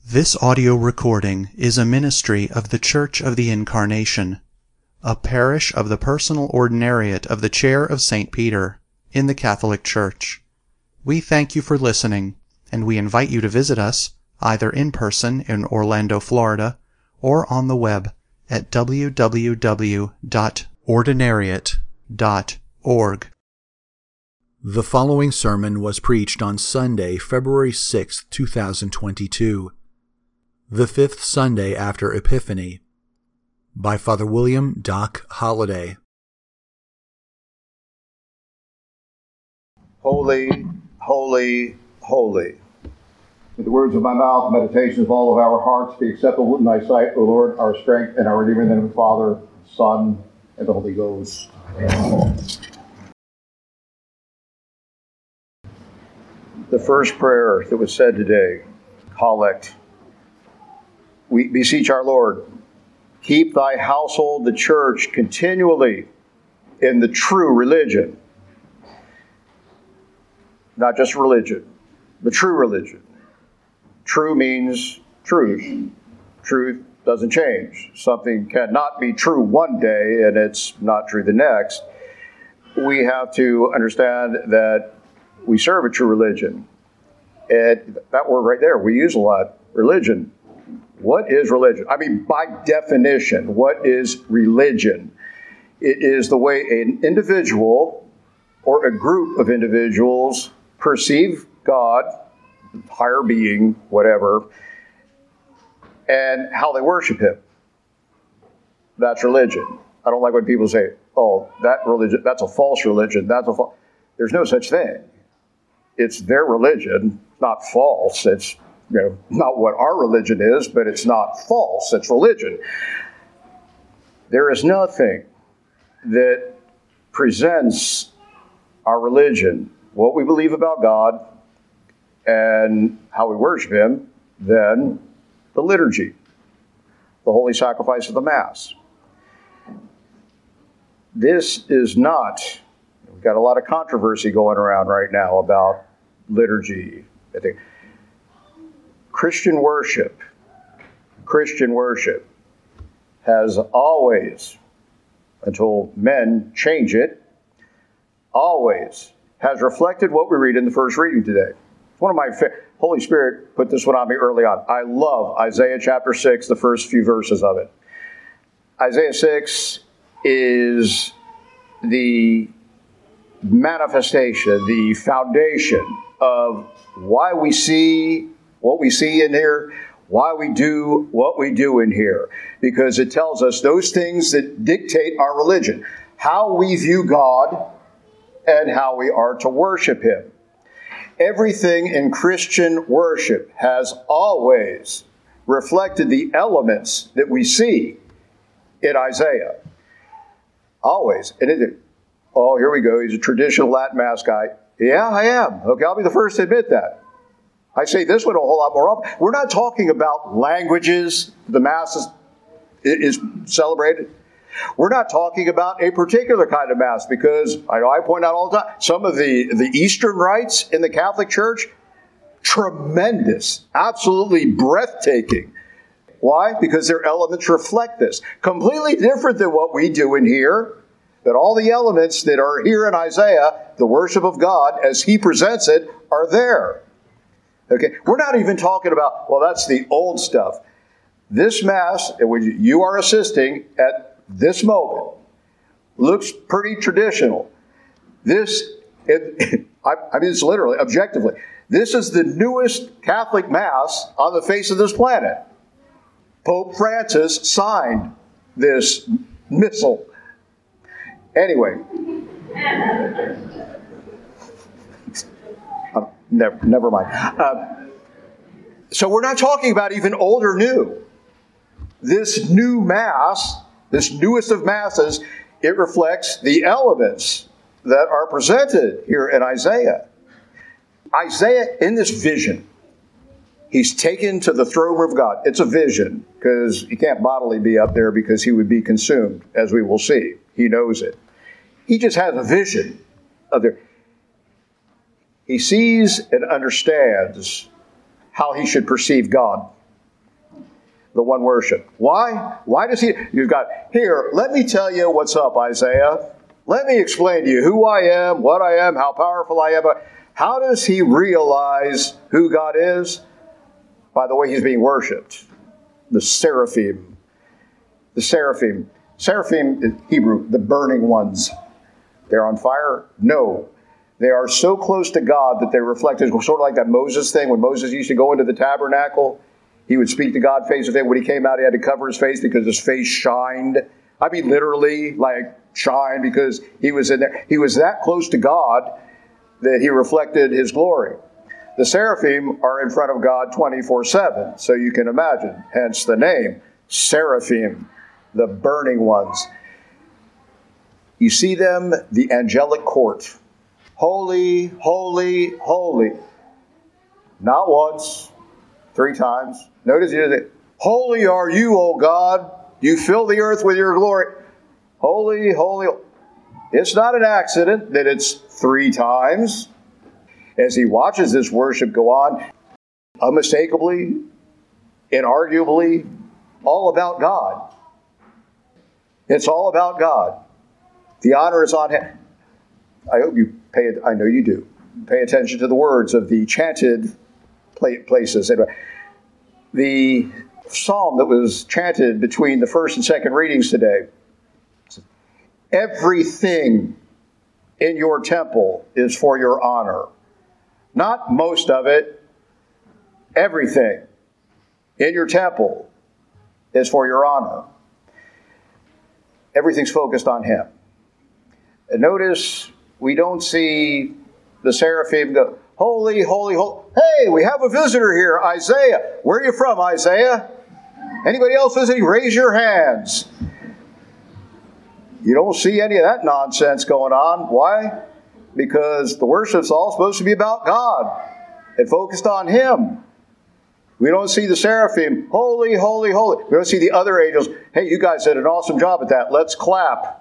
This audio recording is a ministry of the Church of the Incarnation, a parish of the Personal Ordinariate of the Chair of St. Peter, in the Catholic Church. We thank you for listening, and we invite you to visit us, either in person in Orlando, Florida, or on the web at www.ordinariate.org. The following sermon was preached on Sunday, February 6, 2022, the fifth Sunday after Epiphany, by Father William Doc Holliday. Holy, holy, holy. May the words of my mouth, meditations of all of our hearts be acceptable in thy sight, O Lord, our strength and our Redeemer, in the name of the Father, Son, and the Holy Ghost. Amen. The first prayer that was said today, collect. We beseech our Lord, keep thy household, the church, continually in the true religion. Not just religion, but true religion. True means truth. Truth doesn't change. Something cannot be true one day and it's not true the next. We have to understand that we serve a true religion. And that word right there, we use a lot, religion. What is religion? I mean, by definition, what is religion? It is the way an individual or a group of individuals perceive God, higher being, whatever, and how they worship Him. That's religion. I don't like when people say, oh, that religion, that's a false religion. There's no such thing. It's their religion, not false. It's not what our religion is, but it's not false. It's religion. There is nothing that presents our religion, what we believe about God, and how we worship Him, than the liturgy, the holy sacrifice of the Mass. This is not, we've got a lot of controversy going around right now about liturgy. I think Christian worship has always, until men change it, always has reflected what we read in the first reading today. One of my Holy Spirit put this one on me early on. I love Isaiah chapter 6, the first few verses of it. Isaiah 6 is the manifestation, the foundation of why we see what we see in here, why we do what we do in here. Because it tells us those things that dictate our religion, how we view God and how we are to worship Him. Everything in Christian worship has always reflected the elements that we see in Isaiah. Always. And here we go. He's a traditional Latin Mass guy. Yeah, I am. Okay, I'll be the first to admit that. I say this one a whole lot more often. We're not talking about languages the Mass is celebrated. We're not talking about a particular kind of Mass, because I point out all the time, some of the Eastern rites in the Catholic Church, tremendous, absolutely breathtaking. Why? Because their elements reflect this. Completely different than what we do in here, that all the elements that are here in Isaiah, the worship of God as He presents it, are there. Okay, we're not even talking about, well, that's the old stuff. This Mass, in which you are assisting at this moment, looks pretty traditional. It's literally, objectively, this is the newest Catholic Mass on the face of this planet. Pope Francis signed this missal. Anyway. Never mind. So we're not talking about even old or new. This new Mass, this newest of Masses, it reflects the elements that are presented here in Isaiah. Isaiah, in this vision, he's taken to the throne room of God. It's a vision, because he can't bodily be up there because he would be consumed, as we will see. He knows it. He just has a vision of there. He sees and understands how he should perceive God. the one worship. Why? Why does he? You've got, here, let me tell you what's up, Isaiah. Let me explain to you who I am, what I am, how powerful I am. How does he realize who God is? By the way he's being worshipped. The seraphim. The seraphim. Seraphim in Hebrew, the burning ones. They're on fire? No. They are so close to God that they reflect, sort of like that Moses thing. When Moses used to go into the tabernacle, he would speak to God face to face. When he came out, he had to cover his face because his face shined. I mean, literally, like, shine, because he was in there. He was that close to God that he reflected his glory. The seraphim are in front of God 24/7, so you can imagine, hence the name, seraphim, the burning ones. You see them, the angelic court. Holy, holy, holy. Not once, 3 times. Notice it. Holy are you, O God. You fill the earth with your glory. Holy, holy. It's not an accident that it's 3 times. As he watches this worship go on, unmistakably, inarguably, all about God. It's all about God. The honor is on him. I hope you I know you do. Pay attention to the words of the chanted places. The psalm that was chanted between the first and second readings today. Everything in your temple is for your honor. Not most of it. Everything in your temple is for your honor. Everything's focused on him. And notice we don't see the seraphim go, holy, holy, holy. Hey, we have a visitor here, Isaiah. Where are you from, Isaiah? Anybody else visiting? Raise your hands. You don't see any of that nonsense going on. Why? Because the worship's all supposed to be about God and focused on him. We don't see the seraphim, holy, holy, holy. We don't see the other angels, hey, you guys did an awesome job at that. Let's clap.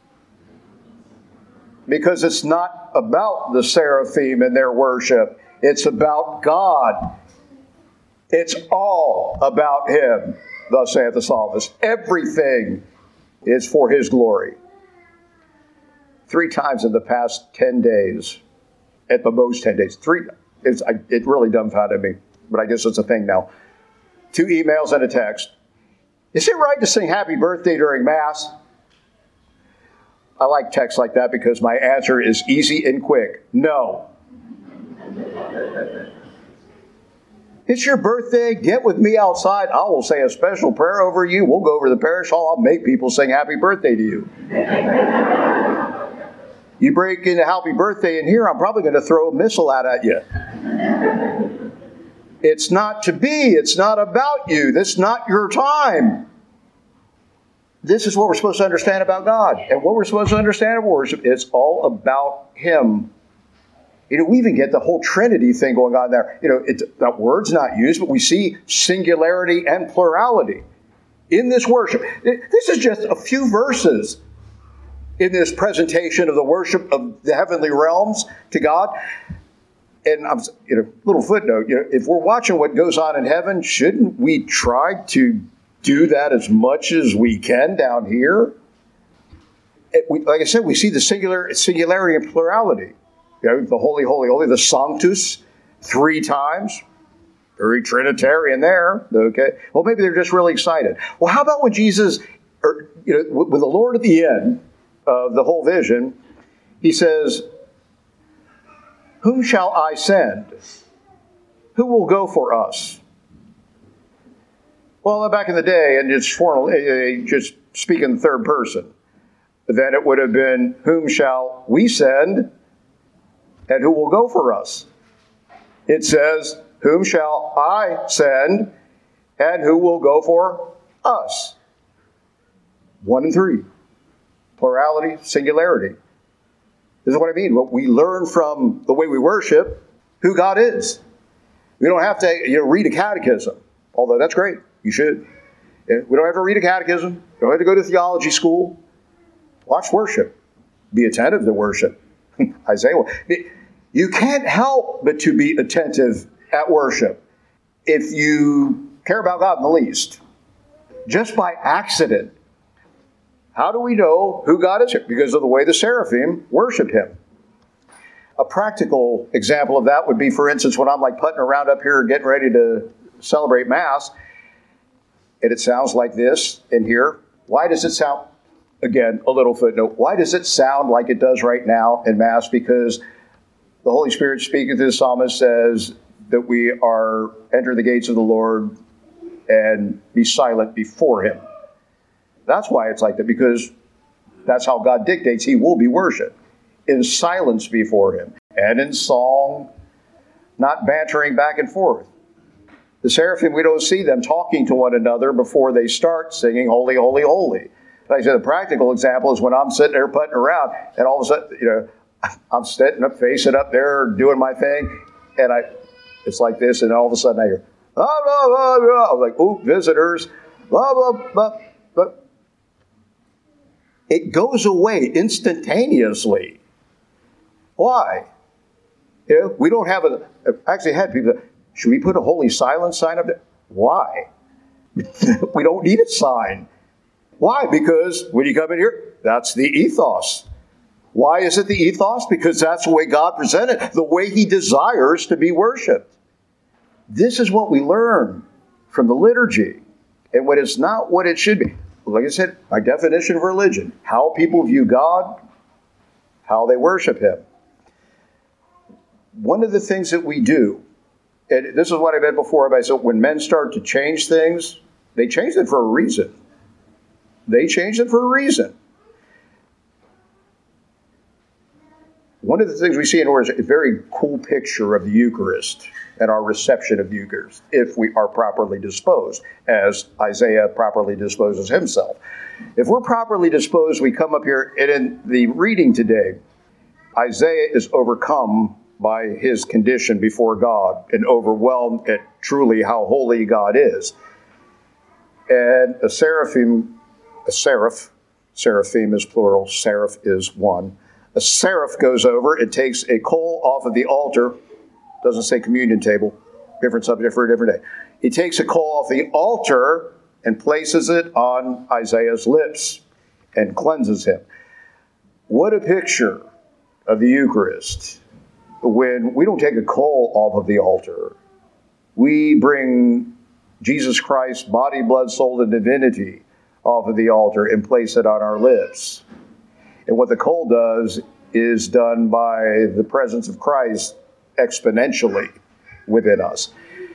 Because it's not about the seraphim and their worship. It's about God. It's all about him, thus saith the psalmist. Everything is for his glory. 3 times in the past 10 days, at the most 10 days. It really dumbfounded me, but I guess it's a thing now. 2 emails and a text. Is it right to sing happy birthday during Mass? I like texts like that because my answer is easy and quick. No. It's your birthday. Get with me outside. I will say a special prayer over you. We'll go over to the parish hall. I'll make people sing happy birthday to you. You break into happy birthday in here, I'm probably going to throw a missile out at you. It's not to be. It's not about you. This is not your time. This is what we're supposed to understand about God. And what we're supposed to understand of worship, it's all about him. We even get the whole Trinity thing going on there. That word's not used, but we see singularity and plurality in this worship. This is just a few verses in this presentation of the worship of the heavenly realms to God. And little footnote, if we're watching what goes on in heaven, shouldn't we try to do that as much as we can down here? Like I said, we see the singularity and plurality. The holy, holy, holy, the Sanctus, 3 times. Very Trinitarian there. Okay. Well, maybe they're just really excited. Well, how about when Jesus, with the Lord at the end of the whole vision, he says, whom shall I send? Who will go for us? Well, back in the day, and it's formal, just speak in the third person. Then it would have been, whom shall we send? And who will go for us? It says, whom shall I send? And who will go for us? 1 and 3. Plurality, singularity. This is what I mean. What we learn from the way we worship, who God is. We don't have to read a catechism, although that's great. You should. We don't have to read a catechism. We don't have to go to theology school. Watch worship. Be attentive to worship. Isaiah. You can't help but to be attentive at worship if you care about God in the least. just by accident. How do we know who God is? Because of the way the seraphim worship him. A practical example of that would be, for instance, when I'm like putting around up here getting ready to celebrate Mass, and it sounds like this in here. Why does it sound, again, a little footnote, why does it sound like it does right now in Mass? Because the Holy Spirit speaking to the psalmist says that we are enter the gates of the Lord and be silent before him. That's why it's like that, because that's how God dictates he will be worshipped. In silence before him, and in song, not bantering back and forth. The seraphim, we don't see them talking to one another before they start singing, holy, holy, holy. Like I said, the practical example is when I'm sitting there putting around, and all of a sudden, I'm sitting up, facing up there, doing my thing, and it's like this, and all of a sudden I hear, blah, blah, blah, blah. I'm like, ooh, visitors, blah, blah, blah, blah. It goes away instantaneously. Why? We don't have I actually had people that, should we put a holy silence sign up there? Why? We don't need a sign. Why? Because when you come in here, that's the ethos. Why is it the ethos? Because that's the way God presented, the way he desires to be worshipped. This is what we learn from the liturgy. And when it's not what it should be. Like I said, my definition of religion, how people view God, how they worship him. One of the things that we do, and this is what I meant before, I said when men start to change things, they change it for a reason. They change it for a reason. One of the things we see in order is a very cool picture of the Eucharist and our reception of the Eucharist, if we are properly disposed, as Isaiah properly disposes himself. If we're properly disposed, we come up here, and in the reading today, Isaiah is overcome by his condition before God and overwhelmed at truly how holy God is. And seraphim is plural, seraph is one. A seraph goes over and takes a coal off of the altar. Doesn't say communion table. Different subject for a different day. He takes a coal off the altar and places it on Isaiah's lips and cleanses him. What a picture of the Eucharist. When we don't take a coal off of the altar, we bring Jesus Christ's body, blood, soul, and divinity off of the altar and place it on our lips. And what the coal does is done by the presence of Christ exponentially within us.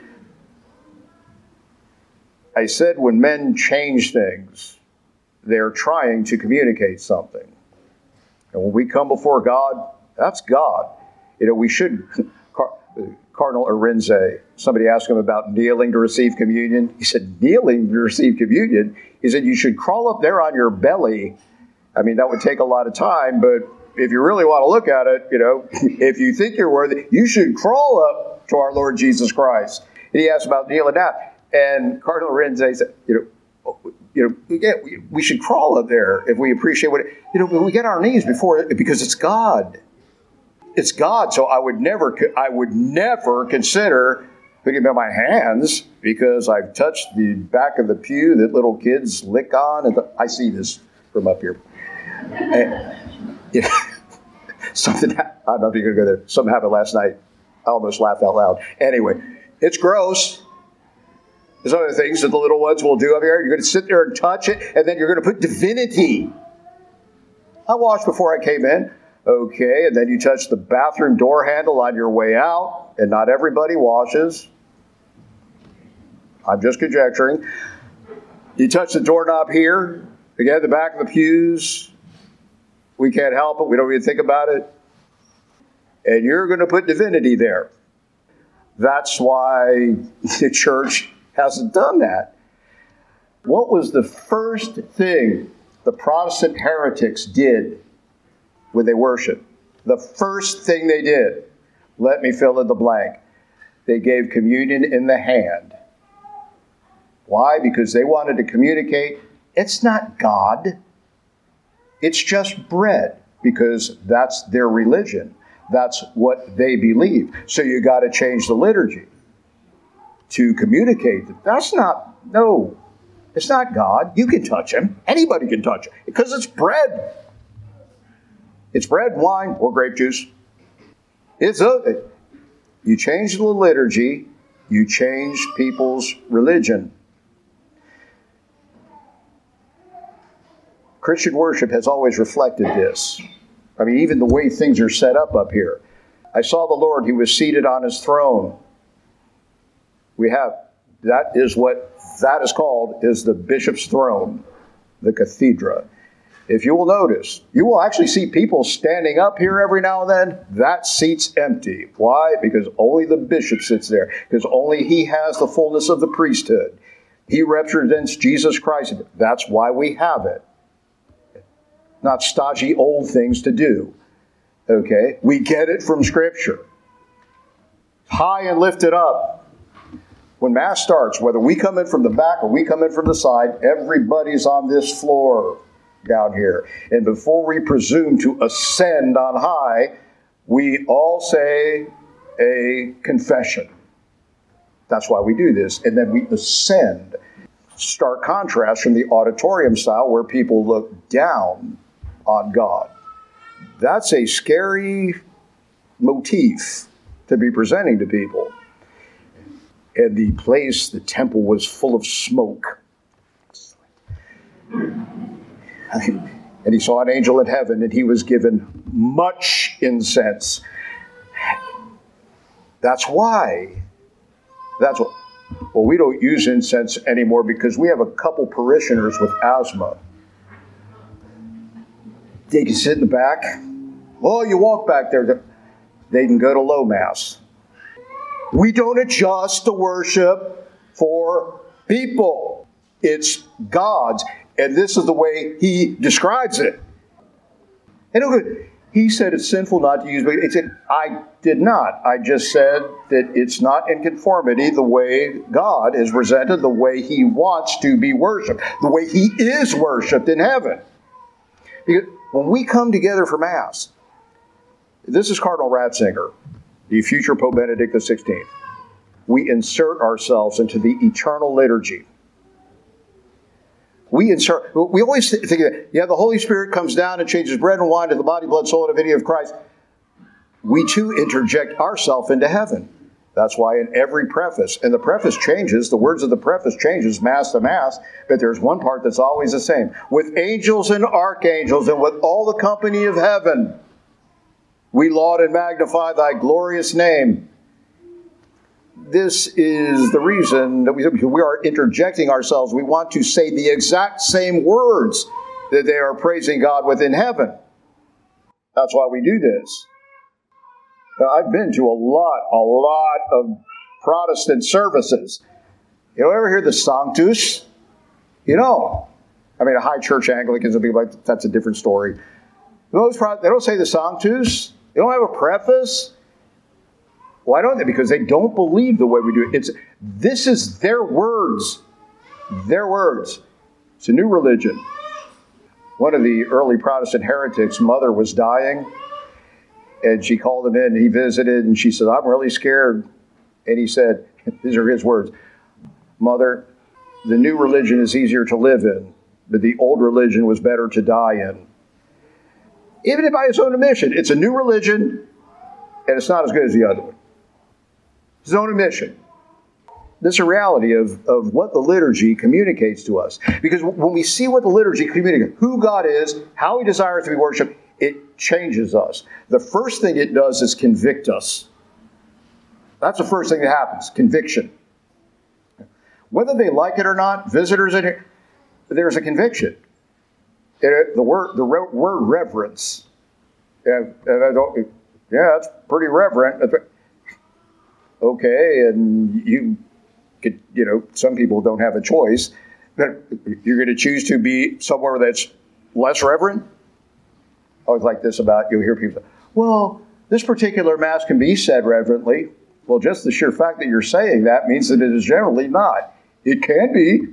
I said when men change things, they're trying to communicate something. And when we come before God, that's God. We should, Cardinal Arinze, somebody asked him about kneeling to receive communion. He said, kneeling to receive communion? He said, you should crawl up there on your belly. I mean, that would take a lot of time, but if you really want to look at it, if you think you're worthy, you should crawl up to our Lord Jesus Christ. And he asked about kneeling down. And Cardinal Arinze said, we should crawl up there if we appreciate we get on our knees before it because it's God. It's God, so I would never consider putting up my hands because I've touched the back of the pew that little kids lick on. And I see this from up here. Something, I don't know if you're going to go there. Something happened last night. I almost laughed out loud. Anyway, it's gross. There's other things that the little ones will do up here. You're going to sit there and touch it, and then you're going to put divinity. I washed before I came in. Okay, and then you touch the bathroom door handle on your way out, and not everybody washes. I'm just conjecturing. You touch the doorknob here, again, the back of the pews. We can't help it. We don't even think about it. And you're going to put divinity there. That's why the church hasn't done that. What was the first thing the Protestant heretics did when they worshiped? The first thing they did, let me fill in the blank. They gave communion in the hand. Why? Because they wanted to communicate, it's not God. It's just bread, because that's their religion. That's what they believe. So you got to change the liturgy to communicate that. That's not, no. It's not God. You can touch him. Anybody can touch him because it's bread. It's bread, wine, or grape juice. You change the liturgy, you change people's religion. Christian worship has always reflected this. I mean, even the way things are set up here. I saw the Lord, he was seated on his throne. That is what that is called, is the bishop's throne, the cathedra. If you will notice, you will actually see people standing up here every now and then. That seat's empty. Why? Because only the bishop sits there. Because only he has the fullness of the priesthood. He represents Jesus Christ. That's why we have it. Not stodgy old things to do. Okay? We get it from Scripture. High and lifted up. When Mass starts, whether we come in from the back or we come in from the side, everybody's on this floor down here. And before we presume to ascend on high, we all say a confession. That's why we do this. And then we ascend. Stark contrast from the auditorium style where people look down on God. That's a scary motif to be presenting to people. And the temple was full of smoke. And he saw an angel in heaven, and he was given much incense. That's why. Well, we don't use incense anymore because we have a couple parishioners with asthma. They can sit in the back. Oh, you walk back there. They can go to low Mass. We don't adjust the worship for people. It's God's. And this is the way he describes it. And he said it's sinful not to use, but I did not. I just said that it's not in conformity the way God is presented, the way he wants to be worshipped, the way he is worshipped in heaven. Because when we come together for Mass, this is Cardinal Ratzinger, the future Pope Benedict XVI. We insert ourselves into the eternal liturgy. We always think that, the Holy Spirit comes down and changes bread and wine to the body, blood, soul, and divinity of Christ. We too interject ourselves into heaven. That's why in every preface, and the preface changes, the words of the preface changes Mass to Mass, but there's one part that's always the same. With angels and archangels and with all the company of heaven, we laud and magnify thy glorious name. This is the reason that we are interjecting ourselves. We want to say the exact same words that they are praising God with in heaven. That's why we do this. Now, I've been to a lot of Protestant services. You ever hear the Sanctus? A high church Anglicans will be like, that's a different story. They don't say the Sanctus. They don't have a preface. Why don't they? Because they don't believe the way we do it. This is their words. Their words. It's a new religion. One of the early Protestant heretics' mother was dying, and she called him in, and he visited, and she said, I'm really scared. And he said, these are his words, Mother, the new religion is easier to live in, but the old religion was better to die in. Even by his own admission, it's a new religion, and it's not as good as the other one. His own admission. This is a reality of what the liturgy communicates to us. Because when we see what the liturgy communicates, who God is, how he desires to be worshipped, it changes us. The first thing it does is convict us. That's the first thing that happens, conviction. Whether they like it or not, visitors in here, there's a conviction. The word reverence. That's pretty reverent. Okay, and you could, some people don't have a choice. But you're going to choose to be somewhere that's less reverent? I always like this about, you'll hear people say, well, this particular Mass can be said reverently. Well, just the sheer fact that you're saying that means that it is generally not. It can be.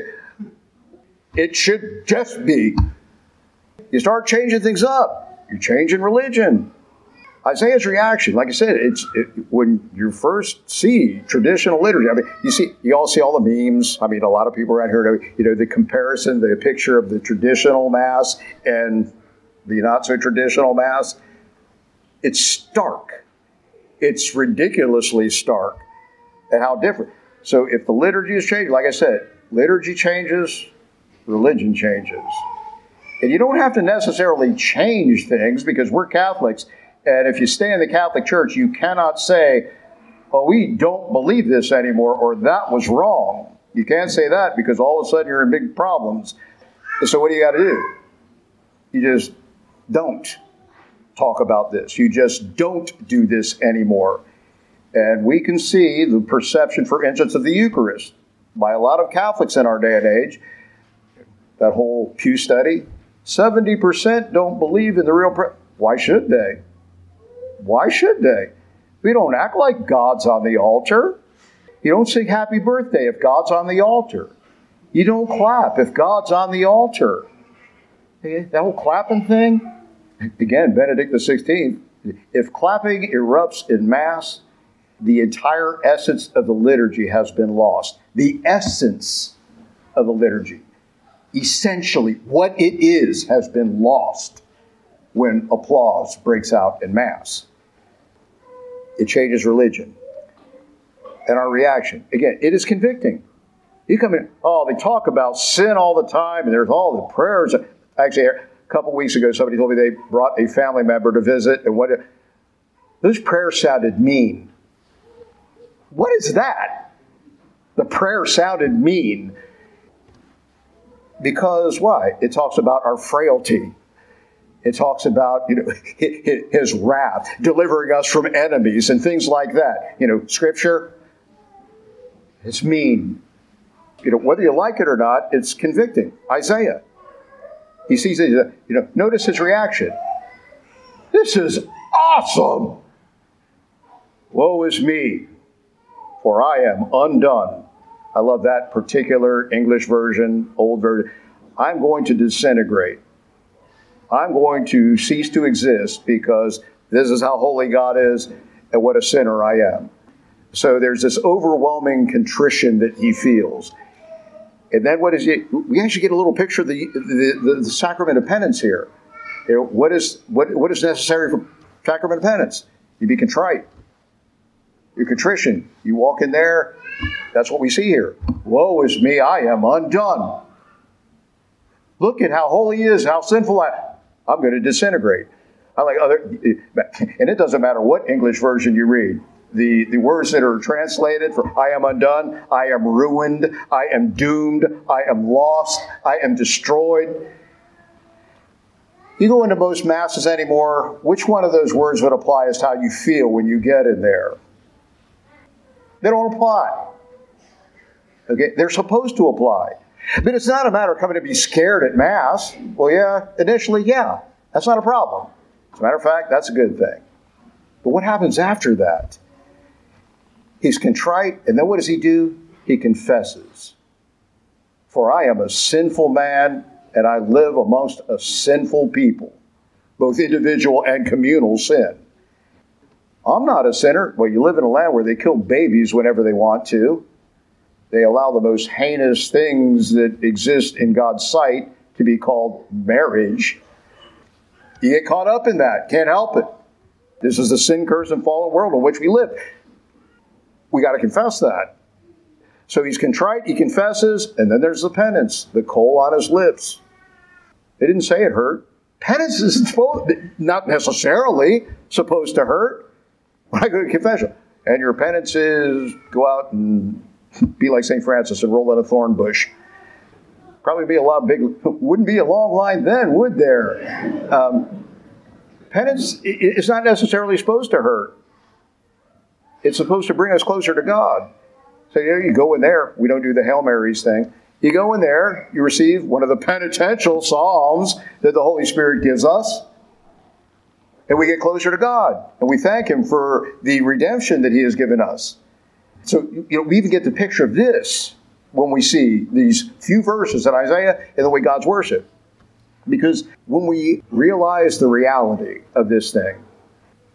It should just be. You start changing things up. You're changing religion. Isaiah's reaction, like I said, when you first see traditional liturgy. I mean, you all see all the memes. I mean, a lot of people around here know, the comparison, the picture of the traditional Mass and the not so traditional Mass. It's stark. It's ridiculously stark at how different. So if the liturgy is changing, like I said, liturgy changes, religion changes. And you don't have to necessarily change things because we're Catholics. And if you stay in the Catholic Church, you cannot say, oh, we don't believe this anymore, or that was wrong. You can't say that because all of a sudden you're in big problems. And so what do you got to do? You just don't talk about this. You just don't do this anymore. And we can see the perception, for instance, of the Eucharist by a lot of Catholics in our day and age. That whole Pew study, 70% don't believe in the real prayer. Why should they? Why should they? We don't act like God's on the altar. You don't sing happy birthday if God's on the altar. You don't clap if God's on the altar. That whole clapping thing, again, Benedict XVI, if clapping erupts in Mass, the entire essence of the liturgy has been lost. The essence of the liturgy, essentially what it is, has been lost when applause breaks out in Mass. It changes religion. And our reaction, again, it is convicting. You come in, they talk about sin all the time, and there's all the prayers. Actually, a couple weeks ago, somebody told me they brought a family member to visit, and those prayers sounded mean. What is that? The prayer sounded mean. Because why? It talks about our frailty. It talks about, his wrath, delivering us from enemies and things like that. Scripture, it's mean. Whether you like it or not, it's convicting. Isaiah, he sees it, notice his reaction. This is awesome. Woe is me, for I am undone. I love that particular English version, old version. I'm going to disintegrate. I'm going to cease to exist because this is how holy God is and what a sinner I am. So there's this overwhelming contrition that he feels. And then what is it? We actually get a little picture of the sacrament of penance here. What is necessary for sacrament of penance? You be contrite. Your contrition. You walk in there. That's what we see here. Woe is me, I am undone. Look at how holy he is, how sinful I'm going to disintegrate. I like and it doesn't matter what English version you read. The words that are translated for I am undone, I am ruined, I am doomed, I am lost, I am destroyed. You go into most Masses anymore, which one of those words would apply as to how you feel when you get in there? They don't apply. Okay, they're supposed to apply. But it's not a matter of coming to be scared at Mass. Well, yeah, initially, yeah, that's not a problem. As a matter of fact, that's a good thing. But what happens after that? He's contrite, and then what does he do? He confesses. For I am a sinful man, and I live amongst a sinful people, both individual and communal sin. I'm not a sinner. Well, you live in a land where they kill babies whenever they want to. They allow the most heinous things that exist in God's sight to be called marriage. You get caught up in that. Can't help it. This is the sin-cursed and fallen world in which we live. We got to confess that. So he's contrite, he confesses, and then there's the penance, the coal on his lips. They didn't say it hurt. Penance is not necessarily supposed to hurt. When I go to confession, and your penance is go out and be like St. Francis and roll in a thorn bush. Probably be wouldn't be a long line then, would there? Penance is not necessarily supposed to hurt. It's supposed to bring us closer to God. So you go in there. We don't do the Hail Marys thing. You go in there, you receive one of the penitential psalms that the Holy Spirit gives us, and we get closer to God. And we thank Him for the redemption that He has given us. So we even get the picture of this when we see these few verses in Isaiah and the way God's worship. Because when we realize the reality of this thing,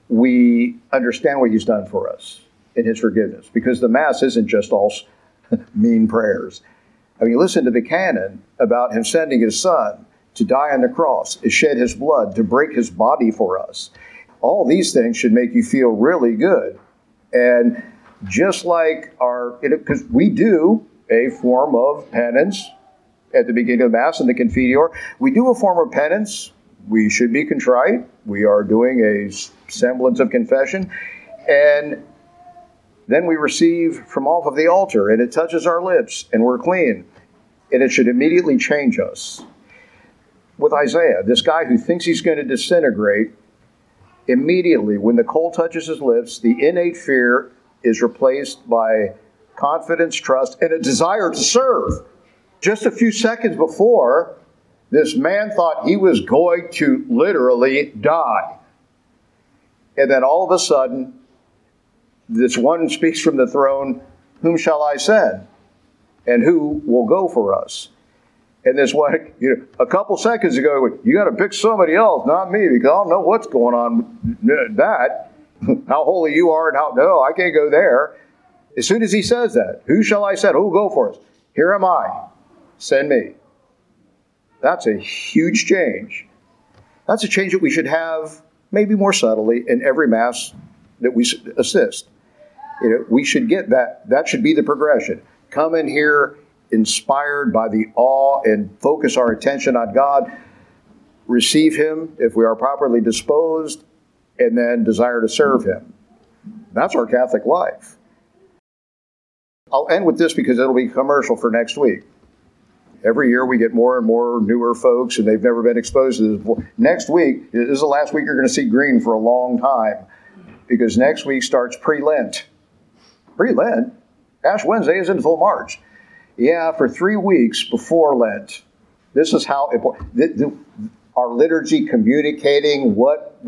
we understand what he's done for us in his forgiveness. Because the Mass isn't just all mean prayers. I mean, listen to the canon about him sending his Son to die on the cross, to shed his blood, to break his body for us. All these things should make you feel really good. And just like because we do a form of penance at the beginning of the Mass in the Confiteor, we do a form of penance. We should be contrite. We are doing a semblance of confession. And then we receive from off of the altar, and it touches our lips, and we're clean. And it should immediately change us. With Isaiah, this guy who thinks he's going to disintegrate, immediately, when the coal touches his lips, the innate fear is replaced by confidence, trust, and a desire to serve. Just a few seconds before, this man thought he was going to literally die. And then all of a sudden, this one speaks from the throne, "Whom shall I send? And who will go for us?" And this one, a couple seconds ago, you got to pick somebody else, not me, because I don't know what's going on with that. How holy you are, and no, I can't go there. As soon as he says that, "Who shall I send? Who will go for us? Here am I. Send me." That's a huge change. That's a change that we should have, maybe more subtly, in every Mass that we assist. We should get that. That should be the progression. Come in here inspired by the awe and focus our attention on God. Receive him if we are properly disposed, and then desire to serve him. That's our Catholic life. I'll end with this because it'll be commercial for next week. Every year we get more and more newer folks, and they've never been exposed to this before. Next week, this is the last week you're going to see green for a long time, because next week starts pre-Lent. Pre-Lent? Ash Wednesday is until March. Yeah, for 3 weeks before Lent. This is how important our liturgy communicating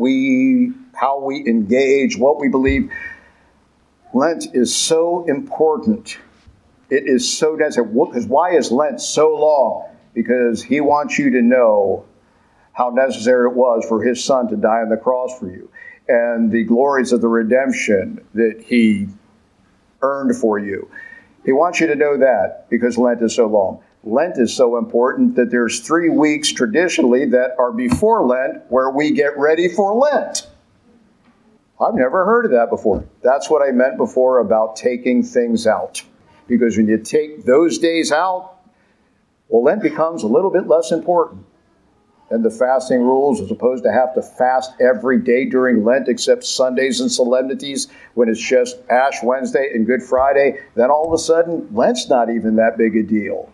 how we engage, what we believe. Lent is so important. It is so necessary. Because why is Lent so long? Because he wants you to know how necessary it was for his Son to die on the cross for you, and the glories of the redemption that he earned for you. He wants you to know that because Lent is so long. Lent is so important that there's 3 weeks traditionally that are before Lent where we get ready for Lent. I've never heard of that before. That's what I meant before about taking things out. Because when you take those days out, well, Lent becomes a little bit less important than the fasting rules, as opposed to have to fast every day during Lent except Sundays and solemnities when it's just Ash Wednesday and Good Friday. Then all of a sudden, Lent's not even that big a deal.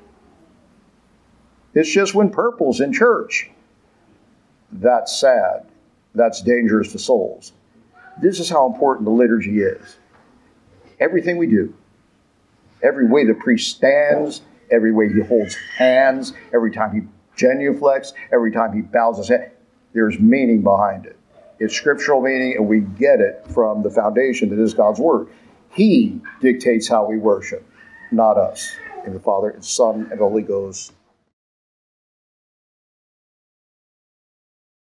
It's just when purple's in church. That's sad. That's dangerous to souls. This is how important the liturgy is. Everything we do, every way the priest stands, every way he holds hands, every time he genuflects, every time he bows his head, there's meaning behind it. It's scriptural meaning, and we get it from the foundation that is God's Word. He dictates how we worship, not us. In the Father, and Son, and Holy Ghost.